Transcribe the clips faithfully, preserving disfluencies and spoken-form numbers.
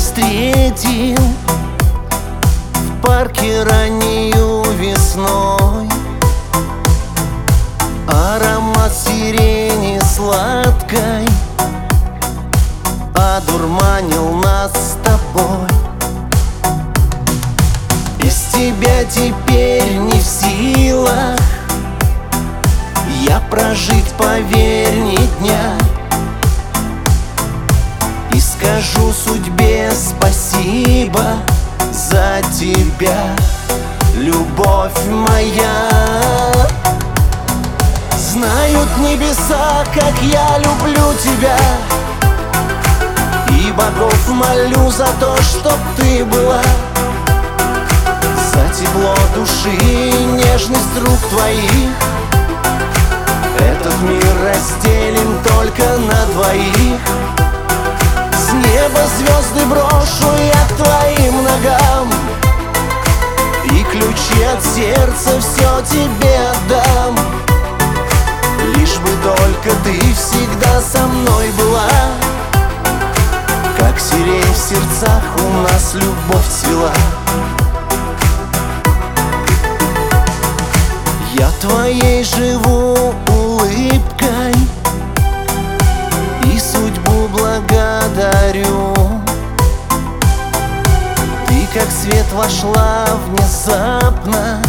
встретил в парке раннею весной. Аромат сирени сладкой одурманил нас с тобой. Без тебя теперь не в силах я прожить, поверь, ни дня. И скажу судьбе спасибо за тебя, любовь моя. Знают небеса, как я люблю тебя, и богов молю за то, чтоб ты была. За тепло души и нежность рук твоих этот мир разделен только на двоих. С неба звезды брошу я к твоим ногам, и ключи от сердца все тебе отдам. Лишь бы только ты всегда со мной была, как сирень в сердцах у нас любовь цвела. Я твоей живу улыбкой и судьбу благодарю. Ты как свет вошла внезапно,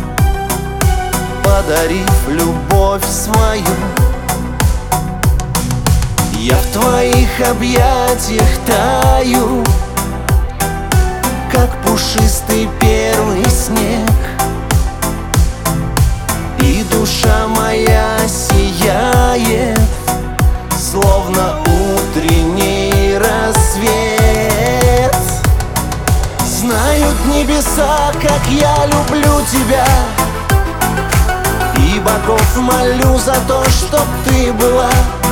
подарив любовь свою. Я в твоих объятиях таю, как пушистый первый снег, и душа моя сияет, словно утренний рассвет. Знают небеса, как я люблю тебя, и богов молю за то, чтоб ты была.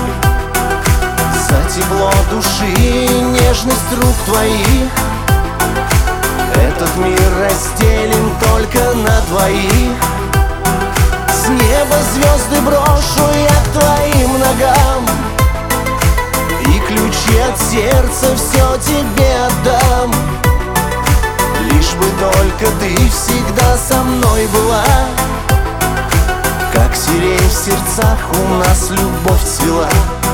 За тепло души и нежность рук твоих этот мир разделен только на двоих. С неба звезды брошу я к твоим ногам, и ключи от сердца все тебе отдам. Лишь бы только ты всегда со мной была, как сирень в сердцах у нас любовь цвела.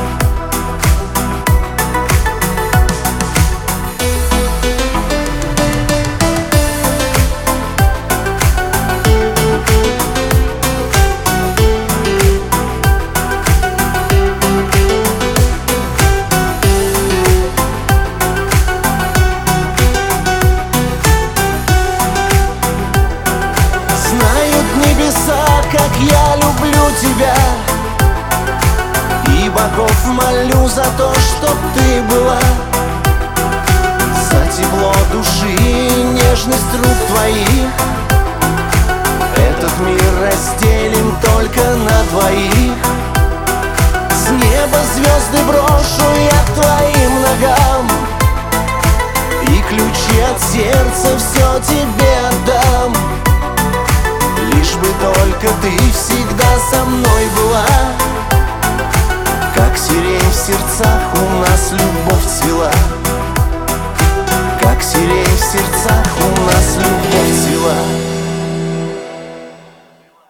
Как я люблю тебя, и богов молю за то, чтоб ты была. За тепло души и нежность рук твоих этот мир разделен только на двоих. С неба звезды брошу я к твоим ногам, и ключи от сердца все тебе отдам. Лишь бы только ты всегда со мной была, как сирень в сердцах у нас любовь цвела, как сирень в сердцах у нас